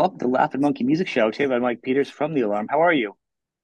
welcome to Laughing Monkey Music Show. Today I'm Mike Peters from The Alarm. How are you?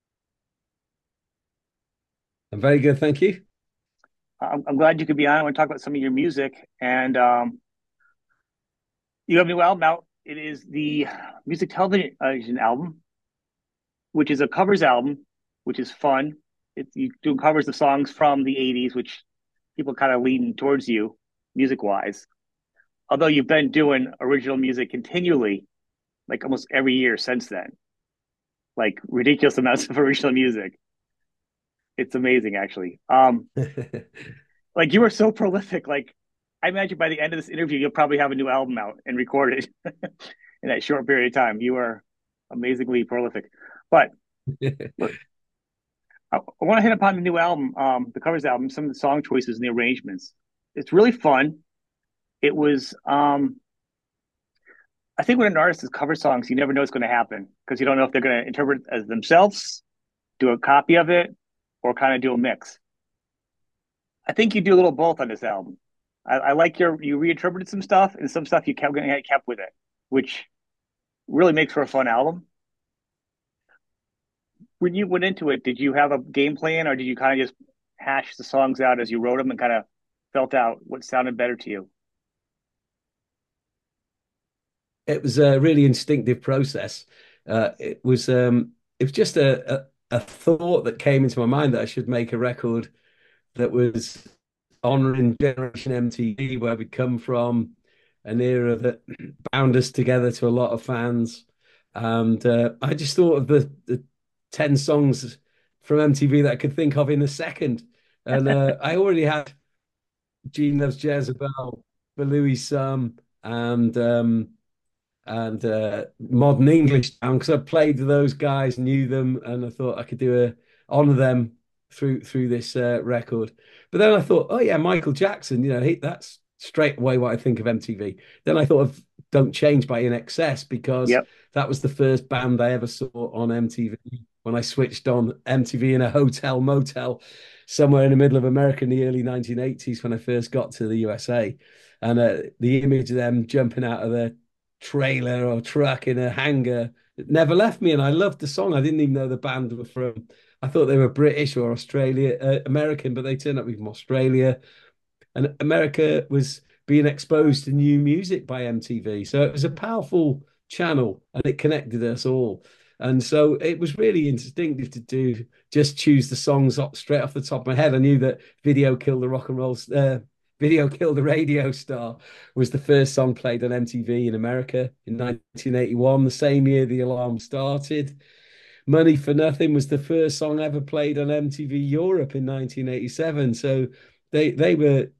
I'm very good, thank you. I'm glad you could be on. I want to talk about some of your music. And you have a new album out. It is the music television album, which is a covers album, which is fun. You do covers of songs from the 80s, which people kind of lean towards you music wise. Although you've been doing original music continually, like almost every year since then, like ridiculous amounts of original music. It's amazing, actually. Like you are so prolific. Like I imagine by the end of this interview, you'll probably have a new album out and recorded in that short period of time. You are amazingly prolific. But look, I want to hit upon the new album, the covers album, some of the song choices and the arrangements. It's really fun. It was, I think when an artist is cover songs, you never know what's going to happen because you don't know if they're going to interpret it as themselves, do a copy of it, or kind of do a mix. I think you do a little both on this album. I like you reinterpreted some stuff and some stuff you kept with it, which really makes for a fun album. When you went into it, did you have a game plan or did you kind of just hash the songs out as you wrote them and kind of felt out what sounded better to you? It was a really instinctive process. It was just a thought that came into my mind that I should make a record that was honoring Generation MTV, where we come from, an era that bound us together to a lot of fans. And I just thought of the 10 songs from MTV that I could think of in a second. And I already had Gene Loves Jezebel, for Louis Some, and modern English down because I played with those guys, knew them, and I thought I could do a honor them through this record. But then I thought, oh yeah, Michael Jackson, that's straight away what I think of MTV. Then I thought of Don't Change by In Excess because Yep. that was the first band I ever saw on MTV when I switched on MTV in a hotel motel somewhere in the middle of America in the early 1980s when I first got to the USA. And the image of them jumping out of the trailer or truck in a hangar. It never left me, and I loved the song. I didn't even know the band were from. I thought they were British or American, but they turned up from Australia. And America was being exposed to new music by MTV, so it was a powerful channel, and it connected us all. And so it was really instinctive to do just choose the songs up straight off the top of my head. I knew that Video Killed the Rock and Roll Video Killed the Radio Star was the first song played on MTV in America in 1981, the same year the alarm started. Money for Nothing was the first song ever played on MTV Europe in 1987. So they were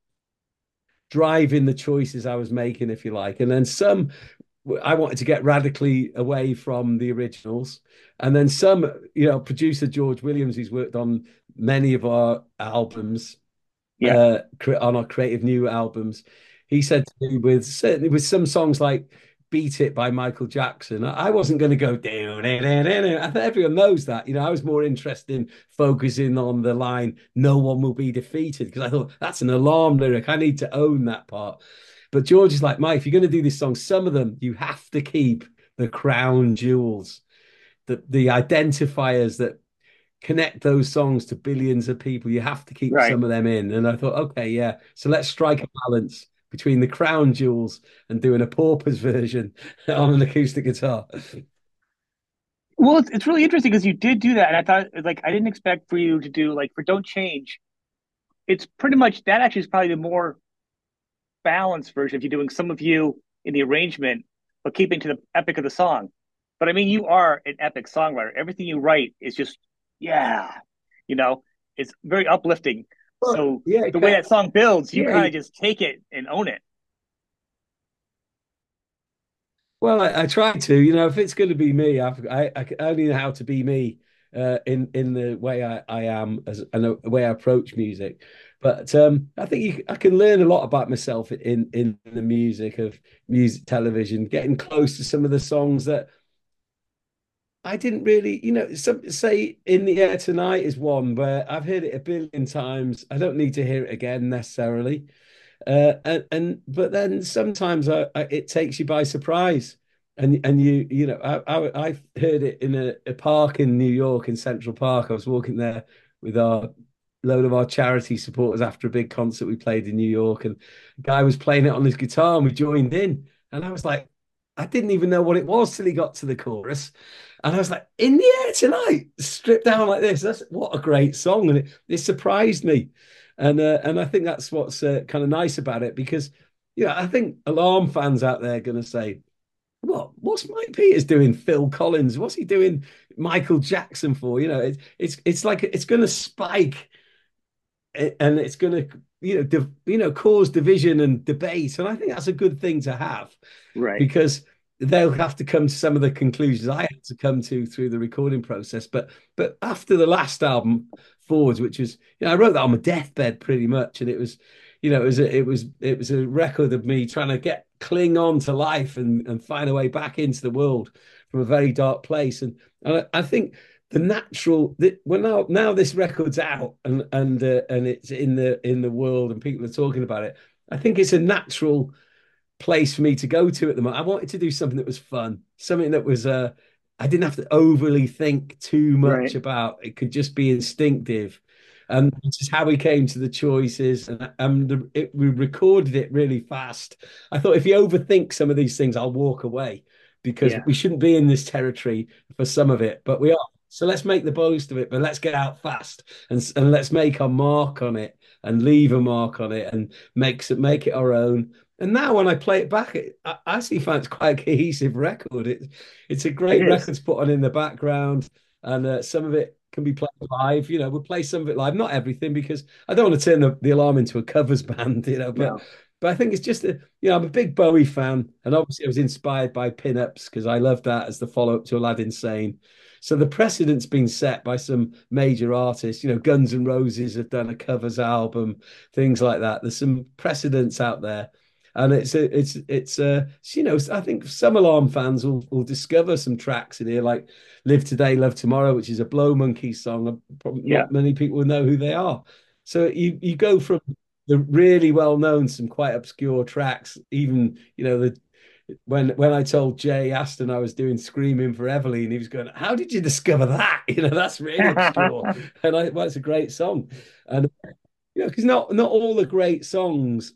driving the choices I was making, if you like. And then some I wanted to get radically away from the originals. And then some, producer George Williams, who's worked on many of our albums, Yeah. on our creative new albums. He said to me with certainly with some songs like Beat It by Michael Jackson, I wasn't going to go down. I think everyone knows that. I was more interested in focusing on the line, no one will be defeated, because I thought that's an alarm lyric. I need to own that part. But George is like, Mike, if you're going to do this song, some of them you have to keep the crown jewels, the identifiers that connect those songs to billions of people. You have to keep Right. some of them in. And I thought, okay, yeah. So let's strike a balance between the crown jewels and doing a pauper's version on an acoustic guitar. Well, it's really interesting because you did do that, and I thought like I didn't expect for you to do like for Don't Change. It's pretty much that actually is probably the more balanced version if you're doing some of you in the arrangement, but keeping to the epic of the song. But I mean, you are an epic songwriter. Everything you write is just, yeah, you know, it's very uplifting. Well, So yeah, the way that song builds, you kind yeah. of just take it and own it. Well, I try to, if it's going to be me, I only know how to be me in the way I am as and the way I approach music. But I think I can learn a lot about myself in the music of music television, getting close to some of the songs that I didn't really, some say In the Air Tonight is one where I've heard it a billion times. I don't need to hear it again necessarily. But then sometimes it takes you by surprise. and you know, I heard it in a park in New York, in Central Park. I was walking there with our load of our charity supporters after a big concert we played in New York, and a guy was playing it on his guitar, and we joined in. And I was like, I didn't even know what it was till he got to the chorus. And I was like, in the air tonight, stripped down like this. That's what a great song. And it surprised me. And I think that's what's kind of nice about it, because, you know, I think Alarm fans out there are going to say, what's Mike Peters doing? Phil Collins, what's he doing? Michael Jackson for? You know, it's like it's going to spike, and it's going to cause division and debate, and I think that's a good thing to have, Right. because they'll have to come to some of the conclusions I had to come to through the recording process. But after the last album, Forwards, which was, you know, I wrote that on my deathbed pretty much, and it was, you know, it was a record of me trying to cling on to life and find a way back into the world from a very dark place. And I think the natural that when now this record's out, and it's in the world and people are talking about it, I think it's a natural place for me to go to at the moment. I wanted to do something that was fun, something that was I didn't have to overly think too much Right. about. It could just be instinctive. And this is how we came to the choices, and we recorded it really fast. I thought if you overthink some of these things, I'll walk away, because Yeah. we shouldn't be in this territory for some of it, but we are. So let's make the most of it, but let's get out fast, and let's make our mark on it and leave a mark on it and make it our own. And now when I play it back, I actually find it's quite a cohesive record. It's a It great is. record to put on in the background, and some of it can be played live. You know, we'll play some of it live, not everything, because I don't want to turn the Alarm into a covers band. You know, No. but I think it's just I'm a big Bowie fan, and obviously I was inspired by Pin-Ups because I love that as the follow-up to Aladdin Sane. So the precedent's been set by some major artists. You know, Guns N' Roses have done a covers album, things like that. There's some precedents out there, and you know, I think some Alarm fans will discover some tracks in here, like "Live Today, Love Tomorrow," which is a Blow Monkeys song. Probably Yeah. not many people will know who they are. So you go from the really well known, some quite obscure tracks. Even, you know, the when I told Jay Aston I was doing "Screaming for Evelyn," he was going, "How did you discover that?" You know, that's really obscure. Well, it's a great song, and you know, because not all the great songs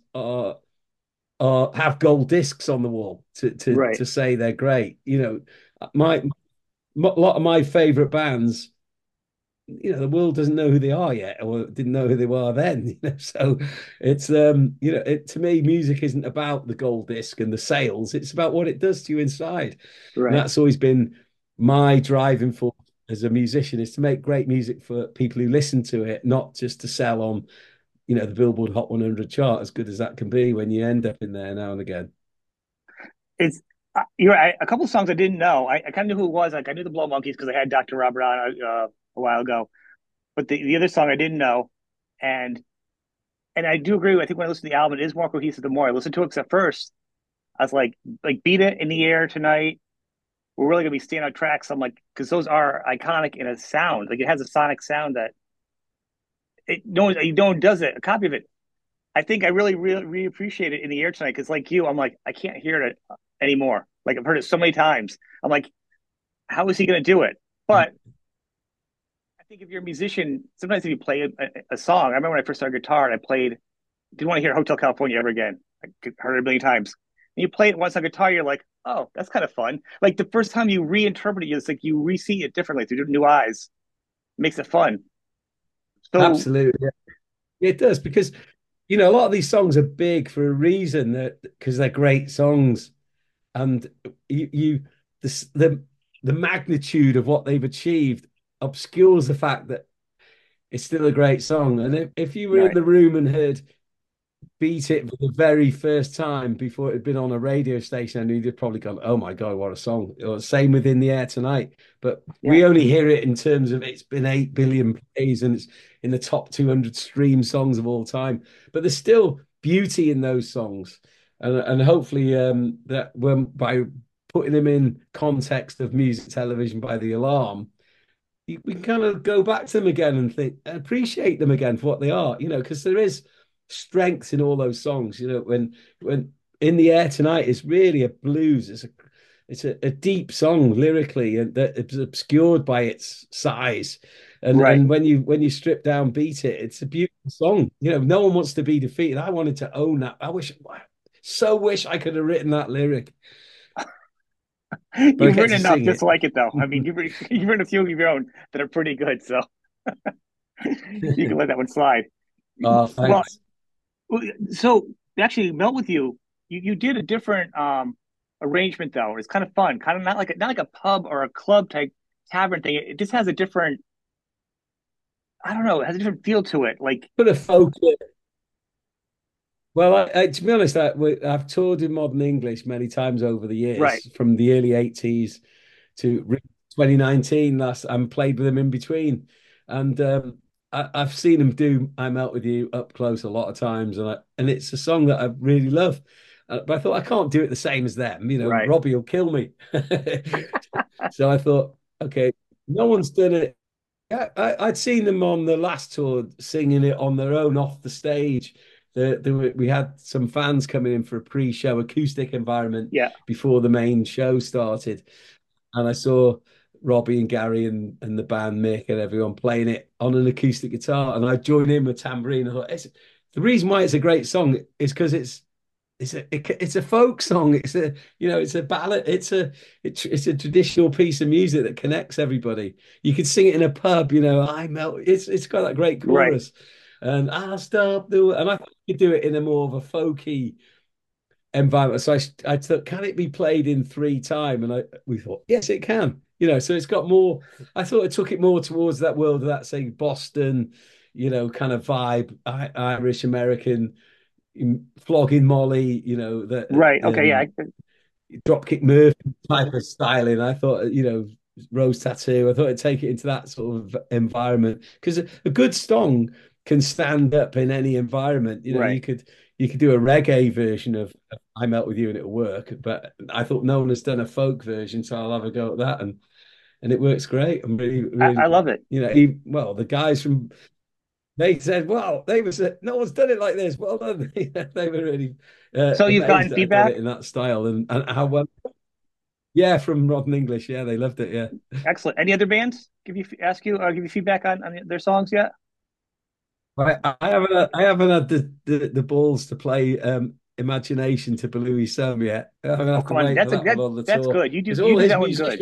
are have gold discs on the wall Right. to say they're great. You know, my a lot of my favorite bands, you know, the world doesn't know who they are yet, or didn't know who they were then. You know, so it's you know, to me, music isn't about the gold disc and the sales. It's about what it does to you inside, and Right. that's always been my driving force as a musician, is to make great music for people who listen to it, not just to sell on, you know, the Billboard Hot 100 chart, as good as that can be when you end up in there now and again. It's you're right. A couple of songs I didn't know. I kind of knew who it was. Like I knew the Blow Monkeys because I had Dr. Robert on a while ago. But the other song I didn't know, and I do agree. I think when I listen to the album, it is more cohesive the more I listen to it. Because at first, I was like "Beat It" in the air tonight. We're really gonna be standout tracks. I'm like, because those are iconic in a sound. Like it has a sonic sound that no one does it. A copy of it. I think I really appreciate it in the air tonight. Because like you, I'm like I can't hear it anymore. Like I've heard it so many times. I'm like, how is he gonna do it? But I think if you're a musician, sometimes if you play a song, I remember when I first started guitar and I played, didn't want to hear Hotel California ever again. I heard it a million times. And you play it once on guitar, you're like, oh, that's kind of fun. Like the first time you reinterpret it, it's like you re-see it differently through new eyes. It makes it fun. So Absolutely. Yeah, it does, because, you know, a lot of these songs are big for a reason, that because they're great songs, and you the the magnitude of what they've achieved obscures the fact that it's still a great song. And if you were in right, the room and heard "Beat It" for the very first time before it had been on a radio station, and you'd have probably gone, "Oh my God, what a song!" Or same with "In the Air Tonight." But yeah, we only hear it in terms of it's been 8 billion plays and it's in the top 200 stream songs of all time. But there's still beauty in those songs, and hopefully that when by putting them in context of music television by the Alarm, we can kind of go back to them again and think, appreciate them again for what they are, you know, because there is strength in all those songs. You know, when "In the Air Tonight" is really a blues. a deep song lyrically, and that it's obscured by its size. Right. And when you strip down beat it, it's a beautiful song. You know, no one wants to be defeated. I wanted to own that. So wish I could have written that lyric, but I You've get written to enough sing just it. like it, though. I mean, you've written a few of your own that are pretty good, so you can let that one slide. Oh, Well, thanks. so actually, Melt with you, you did a different arrangement though. It's kind of fun, kind of not like a pub or a club type tavern thing. It just has a different, I don't know, it has a different feel to it. Like, Put a folk. Well, to be honest, I've toured in modern English many times over the right, years, from the early 80s to 2019 last, and played with them in between. And I've seen them do "I'm Out with You" up close a lot of times, and it's a song that I really love. But I thought I can't do it the same as them. You know, right, Robbie will kill me. So I thought, okay, no one's done it. I'd seen them on the last tour singing it on their own off the stage. We had some fans coming in for a pre-show acoustic environment yeah, before the main show started, and I saw Robbie and Gary and the band Mick and everyone playing it on an acoustic guitar, and I joined in with tambourine. I thought the reason why it's a great song is because it's a folk song. It's a it's a ballad. It's a traditional piece of music that connects everybody. You could sing it in a pub. You know, I melt. It's got that great right. chorus, and I'll stop the. And I thought you could do it in a more of a folky environment. So I thought, can it be played in three time? And we thought, yes, it can. You know, so it's got more. I thought it took it more towards that world of that, say, Boston, kind of vibe, Irish American, flogging Molly, Right. Okay. Yeah. Dropkick Murphy type of styling. I thought, Rose Tattoo. I thought I'd take it into that sort of environment because a good song can stand up in any environment. You know, Right. you could do a reggae version of "I Melt with You" and it'll work. But I thought no one has done a folk version, so I'll have a go at that, and it works great. I'm really, I really, love it. well, the guys from they said, "Well, they was no one's done it like this." Well done. They were really So you've amazed gotten that I'd done feedback. it in that style and how well. Yeah, from Modern English. Yeah, they loved it. Yeah, Excellent. Any other bands give you feedback on their songs yet? I haven't had the balls to play Imagination to Bluey Some yet. I'm gonna Oh, have to come on. wait for that one on the That's tour good. because You all do his that one good. musicians.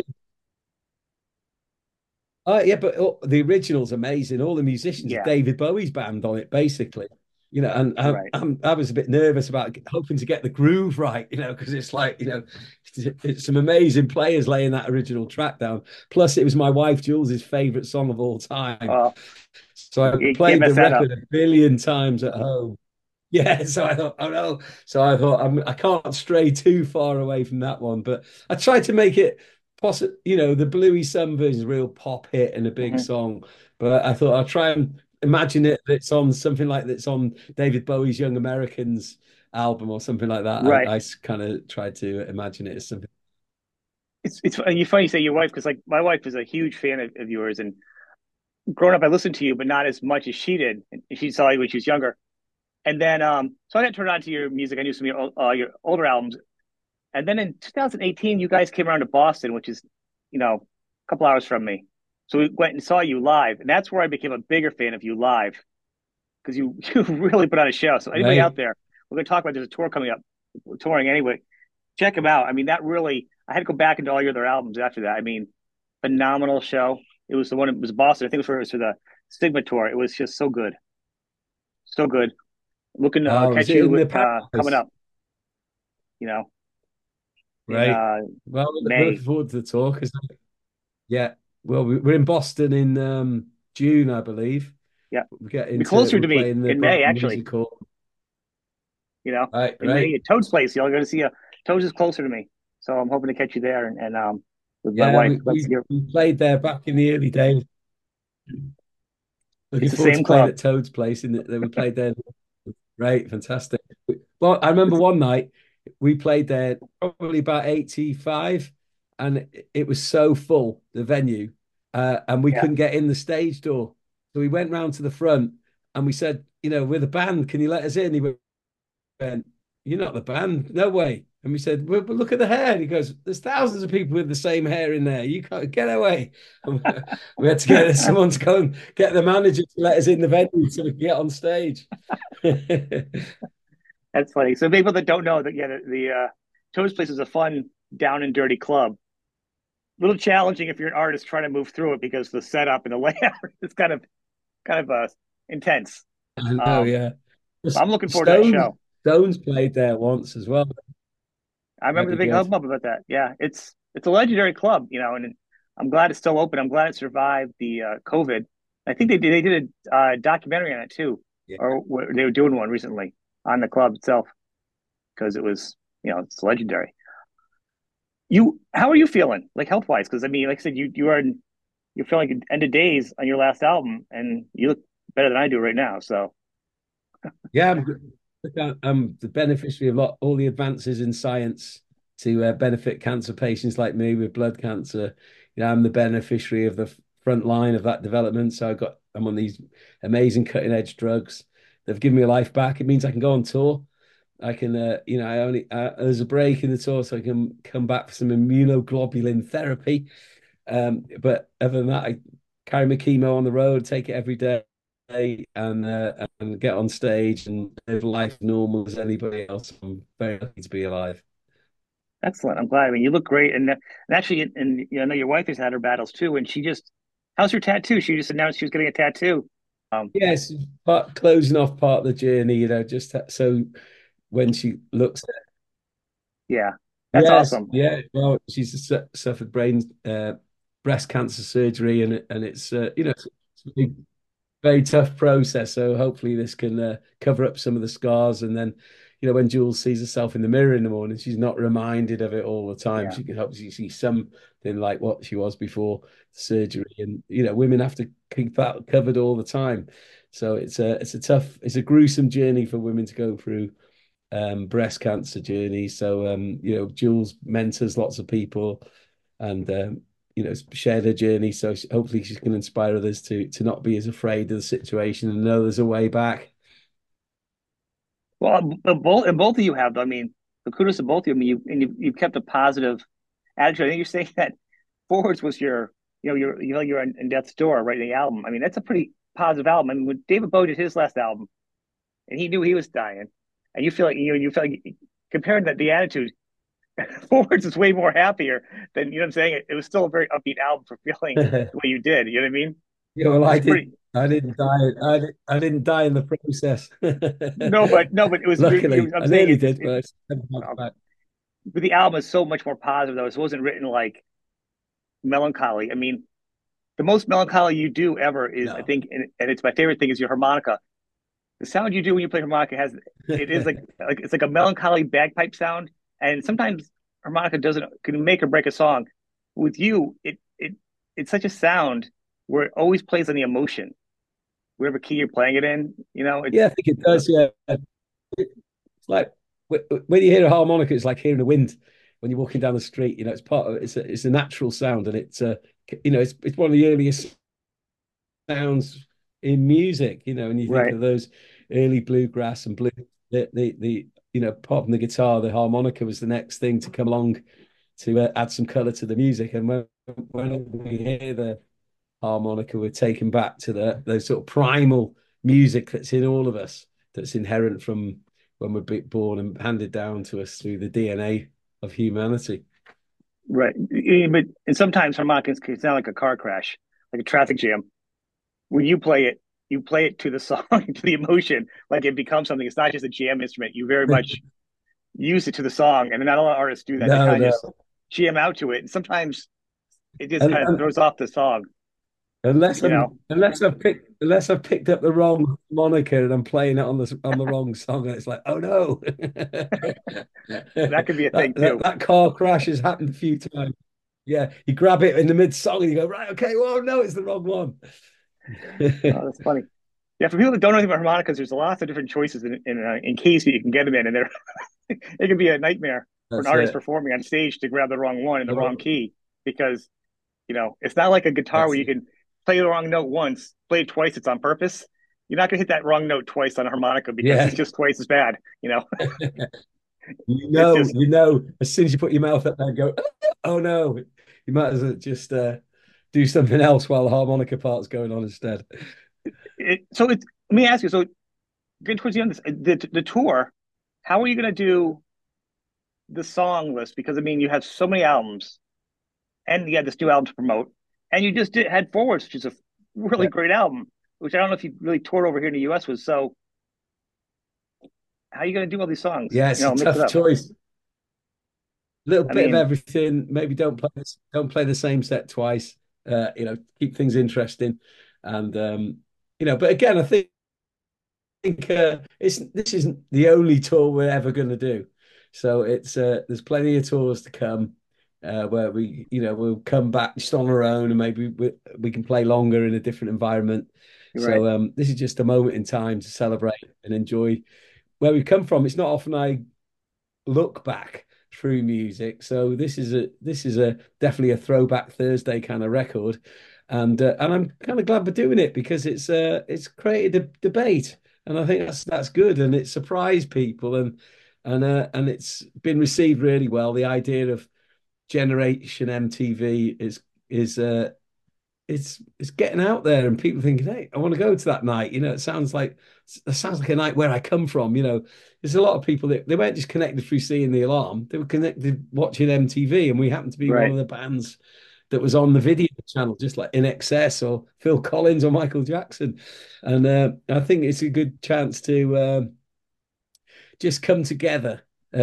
Oh yeah, but the original's amazing. All the musicians are Yeah. David Bowie's band on it, basically. And Right. I was a bit nervous about hoping to get the groove right, because it's like, it's some amazing players laying that original track down. Plus, it was my wife Jules's favorite song of all time. Uh, So I you can't played the mess that up. record a billion times at home. Yeah, so I thought, oh no. So I thought I can't stray too far away from that one, but I tried to make it possible. The Bluey Sun version is a real pop hit and a big Mhm. song, but I thought I'll try and imagine it that it's on something like that's on David Bowie's Young Americans album or something like that. Right. I kind of tried to imagine it as something. It's you funny you say your wife because like my wife is a huge fan of yours and growing up I listened to you but not as much as she did. And she saw you when she was younger. And then so I got turned on to your music. I knew some of your older albums. And then in 2018 you guys came around to Boston, which is, a couple hours from me. So we went and saw you live, and that's where I became a bigger fan of you live because you you really put on a show. So anybody out Right. there, we're going to talk about there's a tour coming up. We're touring anyway. Check them out. I mean, that really. I had to go back into all your other albums after that. I mean, phenomenal show. It was the one. It was Boston. I think it was for the Stigma tour. It was just so good, so good. Looking to Oh, is catch it you in the coming Paradise? up. You know, in Right. Well, May. looking forward to the tour because yeah, well, we're in Boston in June, I believe. Yeah, We get be into closer we're to me playing the in May. Broadway Actually, Music Hall. in Right. May at Toad's place. Y'all going to see a Toad's is closer to me, so I'm hoping to catch you there and with my Yeah, wife. Let's hear. we played there back in the early days. Looking It's the forward to same playing club. at Toad's place, and we played there. Right, fantastic. Well, I remember one night we played there probably about 85, and it was so full, the venue, and we Yeah. couldn't get in the stage door. So we went round to the front and we said, we're the band. Can you let us in? He went, "You're not the band. No way." And we said, well, look at the hair. And he goes, there's thousands of people with the same hair in there. You can't get away. And we had to get someone to go and get the manager to let us in the venue so we could get on stage. That's funny. So people that don't know that, yeah, the Toad's Place is a fun, down and dirty club. A little challenging if you're an artist trying to move through it because the setup and the layout is kind of intense. I know, Um, yeah. I'm looking forward to that Stones, show. Stones played there once as well. I remember the Very big good. hubbub about that. Yeah, it's a legendary club, and I'm glad it's still open. I'm glad it survived the COVID. I think they did a documentary on it too, Yeah. or they were doing one recently on the club itself because it was it's legendary. How are you feeling like health wise? Because I mean, like I said, you're feeling like end of days on your last album, and you look better than I do right now. So Yeah, I'm the beneficiary of all the advances in science to benefit cancer patients like me with blood cancer. I'm the beneficiary of the front line of that development. So I'm on these amazing cutting edge drugs. They've given me a life back. It means I can go on tour. I can, I only there's a break in the tour, so I can come back for some immunoglobulin therapy. But other than that, I carry my chemo on the road, take it every day, and get on stage and live life normal as anybody else. I'm very lucky to be alive. excellent. I'm glad. I mean, you look great, and actually, and I know your wife has had her battles too, and how's her tattoo? She just announced she was getting a tattoo. Yes, closing off part of the journey, just so when she looks at Yeah, that's yes, awesome. yeah, well, she's suffered breast cancer surgery, and it's it's very tough process. So hopefully this can cover up some of the scars, and then when Jules sees herself in the mirror in the morning, she's not reminded of it all the time. Yeah. She can hopefully see something like what she was before the surgery, and women have to keep that covered all the time. So it's a gruesome journey for women to go through, breast cancer journey. So Jules mentors lots of people, and share their journey. So hopefully she can inspire others to not be as afraid of the situation and know there's a way back. Well, both of you have. I mean, the kudos to both of you. I mean, you've kept a positive attitude. I think you're saying that Forwards was you're in Death's Door, right? The album. I mean, that's a pretty positive album. I mean, when David Bowie did his last album, and he knew he was dying, and you feel like comparing that the attitude, Forwards is way more happier than what I'm saying. It was still a very upbeat album for feeling the way you did. You know what I mean? Yeah, well, It's pretty. I didn't die. I didn't die in the process. No, but it was. Luckily, I'm I saying nearly it's did, it. but I never bounced Um, back. but the album is so much more positive though. It wasn't written like melancholy. I mean, the most melancholy you do ever is, I No. think, and it's my favorite thing is your harmonica. The sound you do when you play harmonica it is like it's like a melancholy bagpipe sound, and sometimes harmonica doesn't can make or break a song. With you, it's such a sound where it always plays on the emotion, whatever key you're playing it in. Yeah, I think it does. Yeah, it's like when you hear a harmonica, it's like hearing the wind when you're walking down the street. It's part of it's a natural sound, and it's one of the earliest sounds in music. And you think right, of those early bluegrass and blues, apart from the guitar, the harmonica was the next thing to come along to add some color to the music. And when we hear the harmonica, we're taken back to the sort of primal music that's in all of us, that's inherent from when we're born and handed down to us through the DNA of humanity. right. But and sometimes harmonicas can sound like a car crash, like a traffic jam. When you play it to the song, to the emotion, like it becomes something. It's not just a jam instrument. You very much use it to the song, and not a lot of artists do that. They No, kind of no. just jam out to it, and sometimes it just And, kind of and throws off the song. You know, unless I've picked up the wrong moniker and I'm playing it on the wrong song, and it's like, oh no. that could be a that, thing that too. that car crash has happened a few times. Yeah, you grab it in the mid song and you go, right, okay, well, no, it's the wrong one. Oh, that's funny. Yeah, for people that don't know anything about harmonicas, there's lots of different choices in keys that you can get them in, and they're it can be a nightmare for an That's artist it. performing on stage to grab the wrong one in the wrong Well, key because it's not like a guitar where that's you it. can play the wrong note once, play it twice, it's on purpose. You're not gonna hit that wrong note twice on a harmonica because Yeah. it's just twice as bad. It's just as soon as you put your mouth up there and go, oh no, you might as well just do something else while the harmonica part's going on instead. so it's let me ask you, so getting towards the end of this, the tour, how are you gonna do the song list? Because I mean you have so many albums and you had this new album to promote, and you just did Head Forwards, which is a really Yeah. great album, which I don't know if you really toured over here in the US with. So how are you gonna do all these songs? Yeah, You it's a know, mix it tough up. choice. Little I bit of mean, everything. Maybe don't play the same set twice. Keep things interesting, and but again, I think it's this isn't the only tour we're ever going to do. So it's there's plenty of tours to come where we'll come back just on our own and maybe we can play longer in a different environment. you're right. So this is just a moment in time to celebrate and enjoy where we come from. It's not often I look back through music. So this is a definitely a throwback Thursday kind of record, and I'm kind of glad we're doing it because it's created a debate, and I think that's good, and it surprised people, and it's been received really well. The idea of Generation MTV is it's getting out there and people thinking, hey, I want to go to that night. It sounds like a night where I come from. There's a lot of people that they weren't just connected through seeing the alarm, they were connected watching MTV, and we happened to be one Right. of the bands that was on the video channel, just like In Excess or Phil Collins or Michael Jackson. And I think it's a good chance to just come together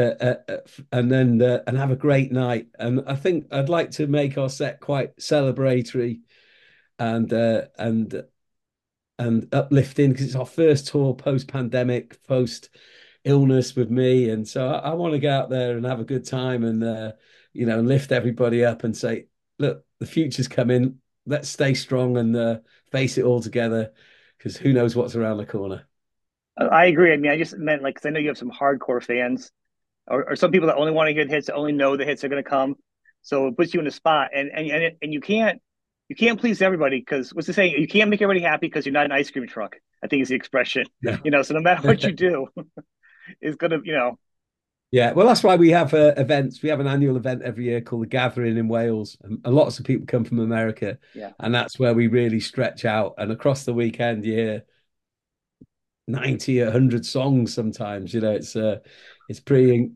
and have a great night. And I think I'd like to make our set quite celebratory and uh, and and uplifting because it's our first tour post pandemic, post illness with me, and so I want to get out there and have a good time and lift everybody up and say, look, the future's coming. Let's stay strong and face it all together because who knows what's around the corner. I agree. I mean, I just meant like, 'cause I know you have some hardcore fans, or some people that only want to hear the hits, that only know the hits are going to come. So it puts you in a spot, and you can't please everybody because what's the saying? You can't make everybody happy because you're not an ice cream truck. I think is the expression. Yeah. So no matter what you do, is gonna Yeah, well, that's why we have events. We have an annual event every year called the Gathering in Wales, and lots of people come from America, yeah. and that's where we really stretch out. And across the weekend, you hear 90, 100 songs sometimes. It's pretty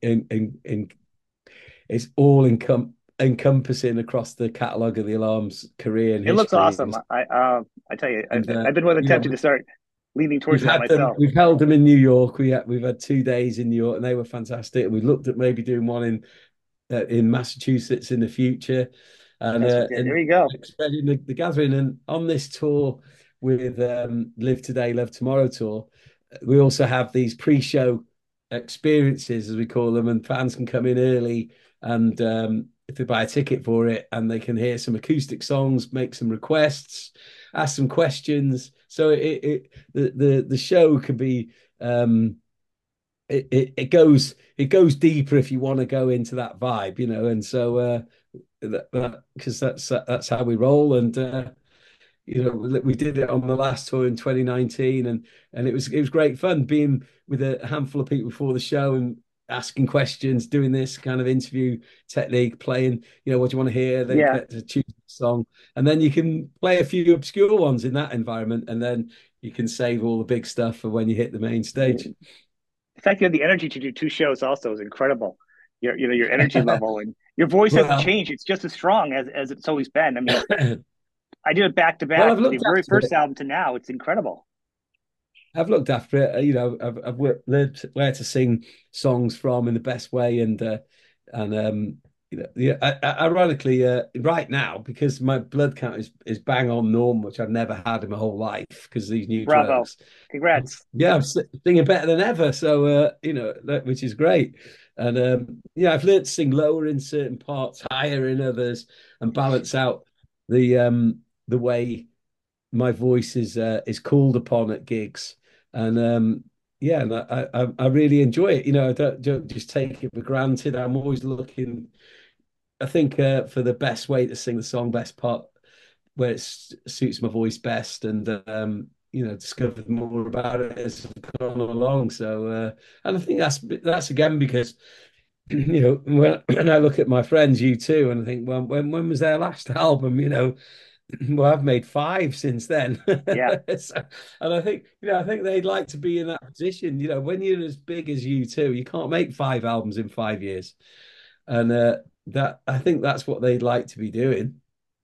it's all encompassing across the catalogue of the Alarm's career and It looks history. awesome. I tell you, And I've been really you know, tempted to start leaning we've towards that had them, myself. we've held them in New York. We've had 2 days in New York, and they were fantastic. And we looked at maybe doing one in Massachusetts in the future, and That's what there you go. expanding the gathering. And on this tour with Live Today, Love Tomorrow tour, we also have these pre-show experiences, as we call them, and fans can come in early and if they buy a ticket for it, and they can hear some acoustic songs, make some requests, ask some questions. So the show can be it goes deeper if you want to go into that vibe, and so because that's how we roll, and we did it on the last tour in 2019, and it was great fun being with a handful of people before the show and asking questions, doing this kind of interview technique, playing, what do you want to hear? They Yeah. get to choose a song, and then you can play a few obscure ones in that environment, and then you can save all the big stuff for when you hit the main stage. The fact you have the energy to do two shows also is incredible. Your energy level and your voice hasn't Well, changed. It's just as strong as it's always been. I mean, I did it back to well, back I've from the looked very after first it. album to now. It's incredible. I've looked after it. Learned where to sing songs from in the best way, and yeah. Ironically, right now because my blood count is bang on normal, which I've never had in my whole life because of these new Bravo. drugs. Congrats. Yeah, I'm singing better than ever. So which is great. And yeah, I've learned to sing lower in certain parts, higher in others, and balance out the way my voice is called upon at gigs, and yeah, and I really enjoy it. I don't just take it for granted. I'm always looking. I think for the best way to sing the song, best part where it suits my voice best, and discovered more about it as I've gone along. So, and I think that's again because when I look at my friends, U2, and I think, well, when was their last album? Well, I've made five since then. Yeah, So, and I think they'd like to be in that position. When you're as big as U2, you can't make five albums in 5 years, and that I think that's what they'd like to be doing.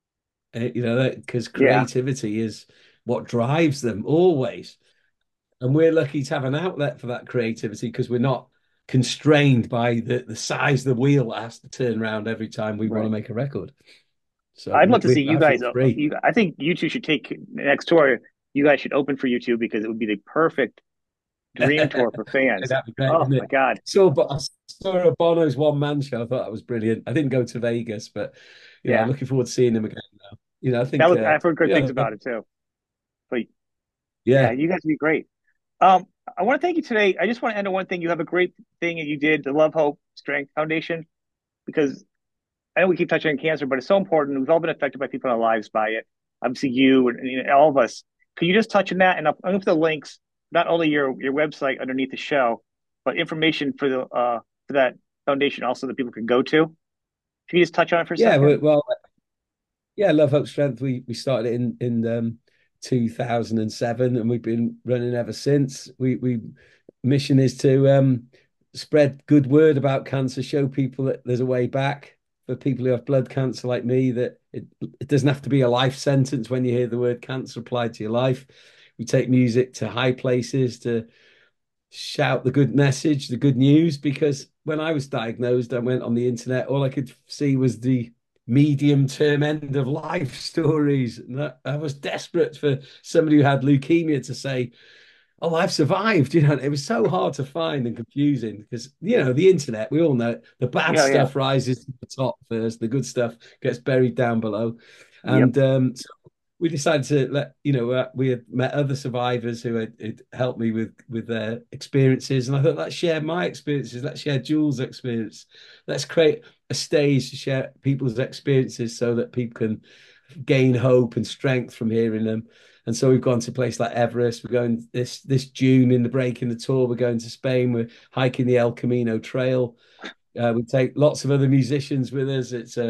Because yeah, creativity is what drives them always. And we're lucky to have an outlet for that creativity because we're not constrained by the size of the wheel that has to turn around every time we want to right. make a record. So I'd love to see you I feel guys. free. I think you two should take next tour. You guys should open for U2 because it would be the perfect dream tour for fans. That'd be great, Oh wouldn't my it? God. I saw a Bono's one man show. I thought that was brilliant. I didn't go to Vegas, but I'm Yeah. looking forward to seeing him again now. I That think was, I've heard good things about it too. But yeah, yeah, you guys would be great. Um, I want to thank you today. I just want to end on one thing. You have a great thing that you did, the Love, Hope, Strength Foundation, because I know we keep touching on cancer, but it's so important. We've all been affected by people in our lives by it. Obviously, you and all of us. Could you just touch on that? And I'll put the links, not only your website underneath the show, but information for that foundation also that people can go to. Can you just touch on it for a yeah. second? Well, yeah. Love, Hope, Strength. We started it in 2007, and we've been running ever since. We mission is to spread good word about cancer, show people that there's a way back for people who have blood cancer like me, that it doesn't have to be a life sentence when you hear the word cancer applied to your life. We take music to high places to shout the good message, the good news, because when I was diagnosed, I went on the internet, all I could see was the medium term end of life stories. And I was desperate for somebody who had leukemia to say, oh, I've survived. It was so hard to find and confusing because, the internet, we all know it, the bad Yeah, yeah. stuff rises to the top first, the good stuff gets buried down below. Yep. And so we decided to we had met other survivors who had helped me with their experiences. And I thought, let's share my experiences, let's share Jules' experience, let's create a stage to share people's experiences so that people can gain hope and strength from hearing them. And so we've gone to a place like Everest. We're going this June in the break in the tour. We're going to Spain. We're hiking the El Camino Trail. We take lots of other musicians with us.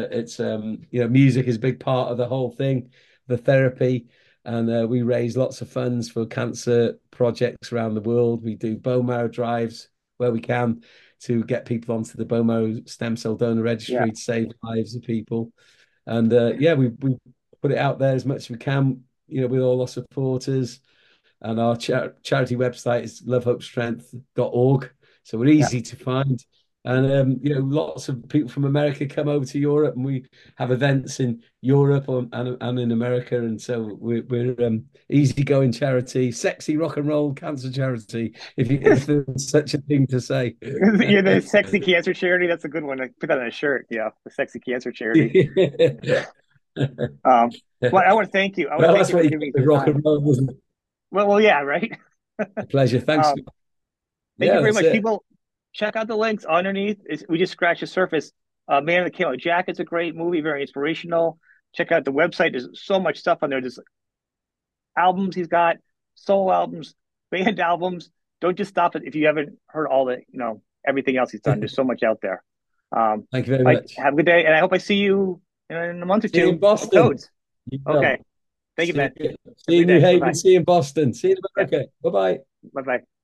Music is a big part of the whole thing, the therapy, and we raise lots of funds for cancer projects around the world. We do bone marrow drives where we can to get people onto the bone marrow stem cell donor Yeah. registry to save lives of people. And we put it out there as much as we can, with all our supporters. And our charity website is lovehopestrength.org. So we're Yeah. easy to find. And lots of people from America come over to Europe, and we have events in Europe and in America. And so we're easygoing charity, sexy rock and roll cancer charity, if there's such a thing to say. You're the sexy cancer charity. That's a good one. I put that on a shirt. Yeah, the sexy cancer charity. Um, well, I want to thank you. I want to Well, thank that's you for what you giving get me with some rock time. and roll, isn't it? Well, yeah, right. A pleasure. Thanks. Um, Thank you Yeah, very that's much, it. people. Check out the links underneath. We just scratched the surface. Man in the Camo Jacket's a great movie, very inspirational. Check out the website. There's so much stuff on there. There's albums he's got, solo albums, band albums. Don't just stop it if you haven't heard all the, everything else he's done. There's so much out there. Thank you very Mike, much. have a good day, and I hope I see you in a month or See you in two at Boston. Toads. You will. Okay. Thank you, man. See Have a you in good New day. Bye Haven. bye. See you in Boston. See you in Yeah. America. Bye bye. Bye bye.